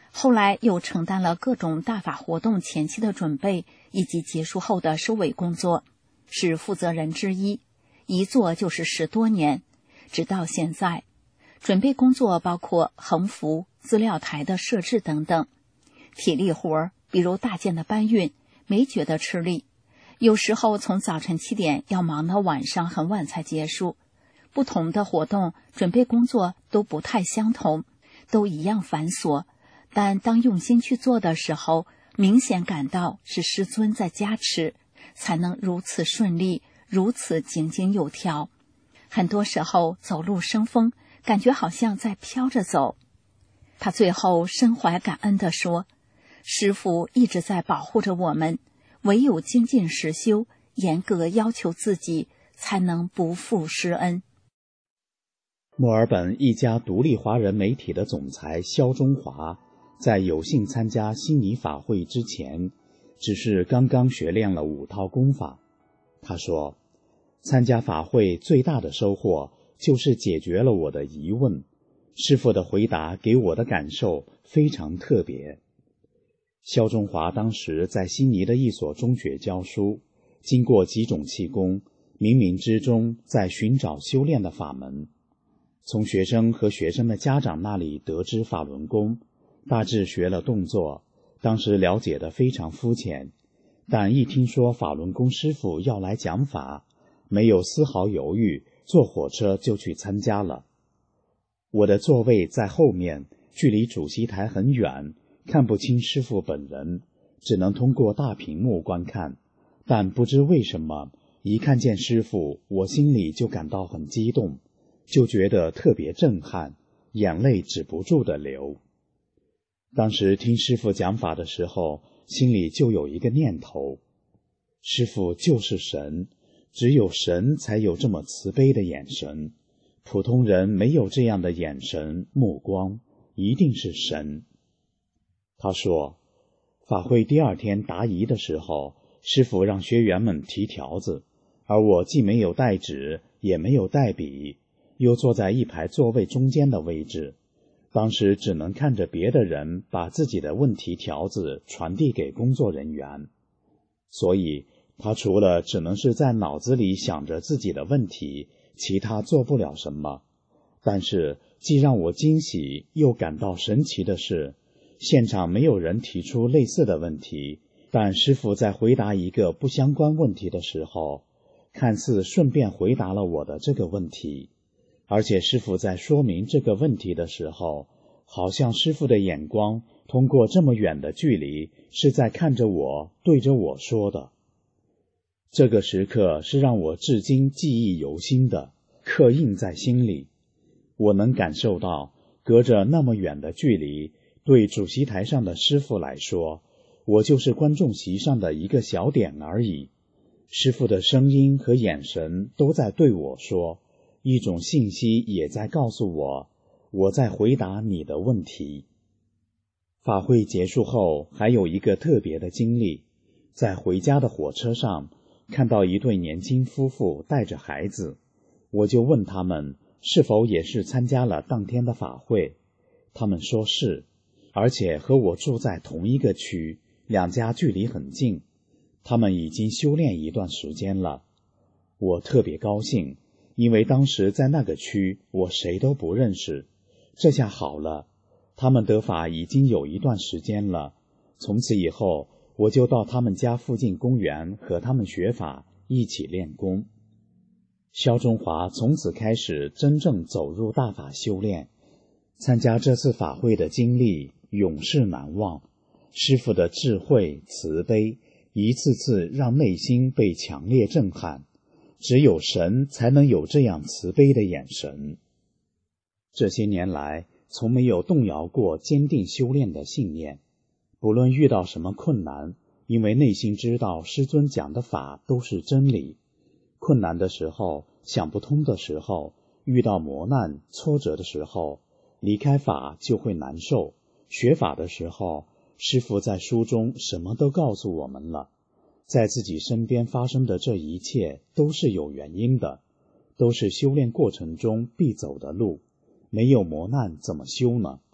后来又承担了各种大法活动前期的准备以及结束后的收尾工作，是负责人之一，一做就是10多年，直到现在。准备工作包括横幅、资料台的设置等等。体力活，比如大件的搬运，没觉得吃力。有时候从早晨7点要忙到晚上很晚才结束。不同的活动准备工作都不太相同，都一样繁琐，但当用心去做的时候，明显感到是师尊在加持，才能如此顺利，如此井井有条。很多时候走路生风，感觉好像在飘着走。他最后深怀感恩地说，师父一直在保护着我们，唯有精进实修，严格要求自己，才能不负师恩。 墨尔本一家独立华人媒体的总裁肖中华，在有幸参加悉尼法会之前，只是刚刚学练了5套功法。他说，参加法会最大的收获就是解决了我的疑问，师父的回答给我的感受非常特别。肖中华当时在悉尼的一所中学教书，经过几种气功，冥冥之中在寻找修炼的法门。从学生和学生的家长那里得知法轮功，大致学了动作，当时了解得非常肤浅，但一听说法轮功师父要来讲法，没有丝毫犹豫，坐火车就去参加了。我的座位在后面，距离主席台很远，看不清师父本人，只能通过大屏幕观看。但不知为什么，一看见师父，我心里就感到很激动，就觉得特别震撼，眼泪止不住地流。当时听师父讲法的时候，心里就有一个念头，师父就是神，只有神才有这么慈悲的眼神，普通人没有这样的眼神目光，一定是神。他说，法会第2天答疑的时候，师父让学员们提条子，而我既没有带纸，也没有带笔，又坐在一排座位中间的位置，当时只能看着别的人把自己的问题条子传递给工作人员，所以他除了只能是在脑子里想着自己的问题，其他做不了什么。但是既让我惊喜又感到神奇的是，现场没有人提出类似的问题，但师父在回答一个不相关问题的时候，看似顺便回答了我的这个问题。而且师父在说明这个问题的时候，好像师父的眼光通过这么远的距离是在看着我，对着我说的。这个时刻是让我至今记忆犹新的，刻印在心里。我能感受到，隔着那么远的距离，对主席台上的师父来说，我就是观众席上的一个小点而已。师父的声音和眼神都在对我说，一种信息也在告诉我，我在回答你的问题。法会结束后，还有一个特别的经历，在回家的火车上，看到一对年轻夫妇带着孩子，我就问他们是否也是参加了当天的法会。他们说是，而且和我住在同一个区，两家距离很近，他们已经修炼一段时间了。我特别高兴，因为当时在那个区我谁都不认识，这下好了，他们得法已经有一段时间了，从此以后我就到他们家附近公园和他们学法，一起练功。肖中华从此开始真正走入大法修炼，参加这次法会的经历永世难忘，师父的智慧慈悲一次次让内心被强烈震撼，只有神才能有这样慈悲的眼神。这些年来从没有动摇过坚定修炼的信念，不论遇到什么困难，因为内心知道师尊讲的法都是真理。困难的时候，想不通的时候，遇到磨难挫折的时候，离开法就会难受。学法的时候，师父在书中什么都告诉我们了，在自己身边发生的这一切都是有原因的，都是修炼过程中必走的路，没有磨难怎么修呢？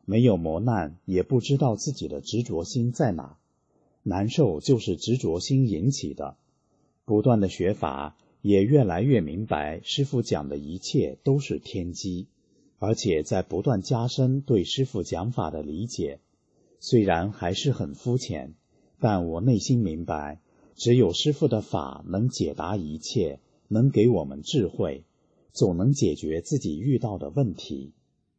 没有磨难，也不知道自己的执着心在哪。难受就是执着心引起的。不断的学法，也越来越明白师父讲的一切都是天机，而且在不断加深对师父讲法的理解。虽然还是很肤浅，但我内心明白，只有师父的法能解答一切，能给我们智慧，总能解决自己遇到的问题。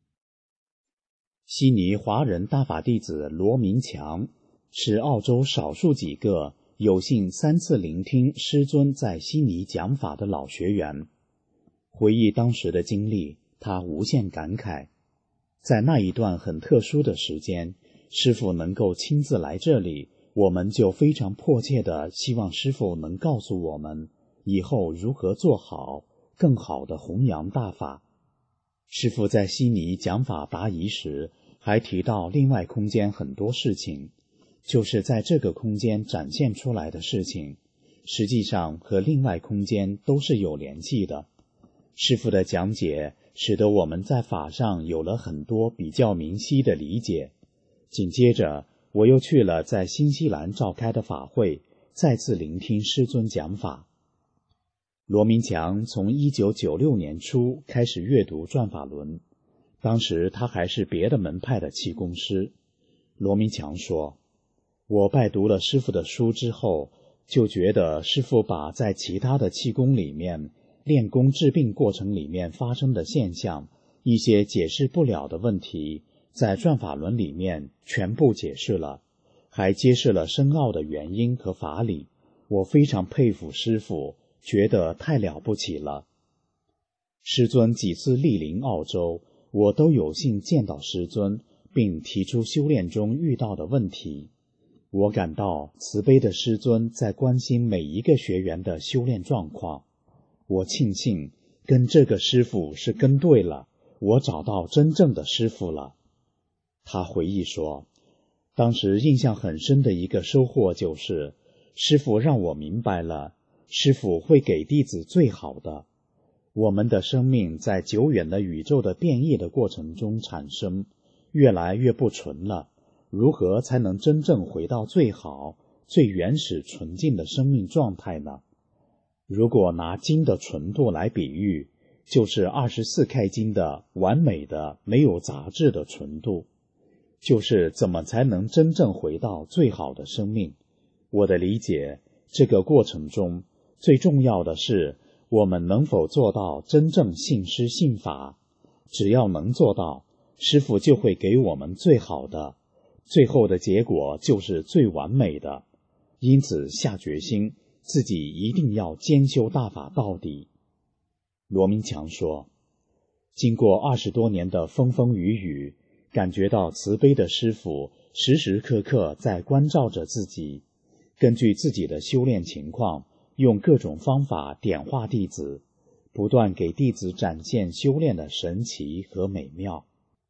悉尼华人大法弟子罗明强是澳洲少数几个有幸3次聆听师尊在悉尼讲法的老学员。回忆当时的经历，他无限感慨，在那一段很特殊的时间，师父能够亲自来这里，我们就非常迫切地希望师父能告诉我们以后如何做好，更好地弘扬大法。师父在悉尼讲法答疑时，还提到另外空间很多事情，就是在这个空间展现出来的事情，实际上和另外空间都是有联系的。师父的讲解使得我们在法上有了很多比较明晰的理解。紧接着，我又去了在新西兰召开的法会，再次聆听师尊讲法。罗明强从1996年初开始阅读转法轮，当时他还是别的门派的气功师。罗明强说，我拜读了师父的书之后，就觉得师父把在其他的气功里面练功治病过程里面发生的现象，一些解释不了的问题，在转法轮里面全部解释了，还揭示了深奥的原因和法理。我非常佩服师父，觉得太了不起了。师尊几次莅临澳洲，我都有幸见到师尊，并提出修炼中遇到的问题。我感到慈悲的师尊在关心每一个学员的修炼状况。我庆幸跟这个师父是跟对了，我找到真正的师父了。他回忆说，当时印象很深的一个收获就是，师父让我明白了，师父会给弟子最好的。我们的生命在久远的宇宙的变异的过程中产生，越来越不纯了，如何才能真正回到最好、最原始纯净的生命状态呢？如果拿金的纯度来比喻，就是24开金的完美的没有杂质的纯度。就是怎么才能真正回到最好的生命。我的理解，这个过程中最重要的是我们能否做到真正信师信法。只要能做到，师父就会给我们最好的，最后的结果就是最完美的。因此下决心，自己一定要兼修大法到底。罗明强说，经过20多年的风风雨雨，感觉到慈悲的师父时时刻刻在关照着自己，根据自己的修炼情况，用各种方法点化弟子，不断给弟子展现修炼的神奇和美妙。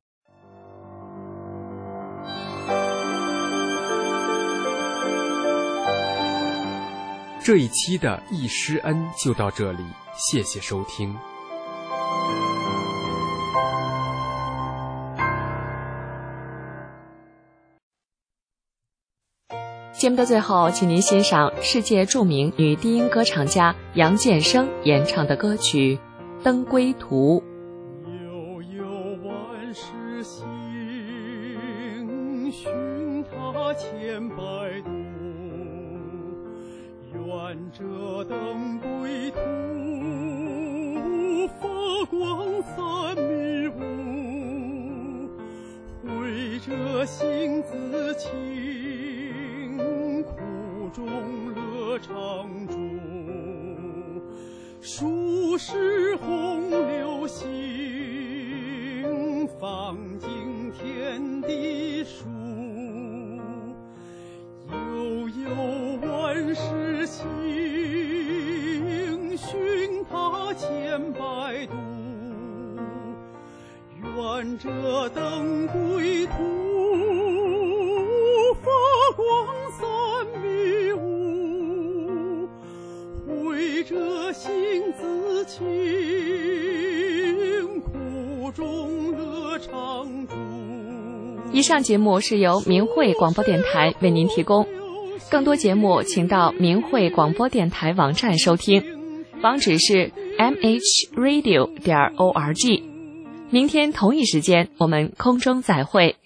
这一期的易师恩就到这里，谢谢收听。 节目的最后，请您欣赏世界著名女低音歌唱家杨建生演唱的歌曲《登归途》。 悠悠万世行，寻他千百度，愿这登归途，发光散迷雾，慧者心自清，苦中乐常驻，数世洪流行，放尽天地数，悠悠万世行，寻他千百度，愿这登归途，发光散迷雾，慧者心自清，苦中乐常驻。 以上节目是由明慧广播电台为您提供，更多节目请到明慧广播电台网站收听，网址是 mhradio.org。明天同一时间我们空中再会。